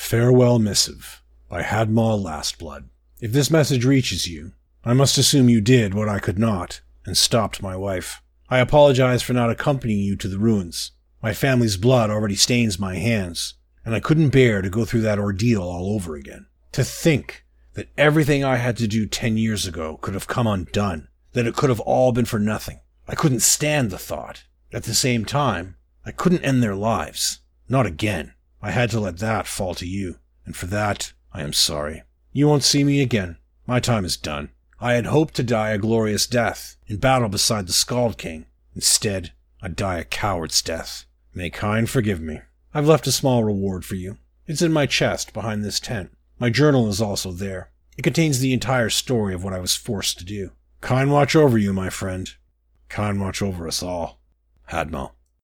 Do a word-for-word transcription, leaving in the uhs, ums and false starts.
Farewell Missive by Hadmal Lastblood. If this message reaches you, I must assume you did what I could not, and stopped my wife. I apologize for not accompanying you to the ruins. My family's blood already stains my hands, and I couldn't bear to go through that ordeal all over again. To think that everything I had to do ten years ago could have come undone, that it could have all been for nothing. I couldn't stand the thought. At the same time, I couldn't end their lives. Not again. I had to let that fall to you, and for that, I am sorry. You won't see me again. My time is done. I had hoped to die a glorious death, in battle beside the Skald King. Instead, I die a coward's death. May Kyne forgive me. I've left a small reward for you. It's in my chest behind this tent. My journal is also there. It contains the entire story of what I was forced to do. Kyne watch over you, my friend. Kyne watch over us all. Hadmal.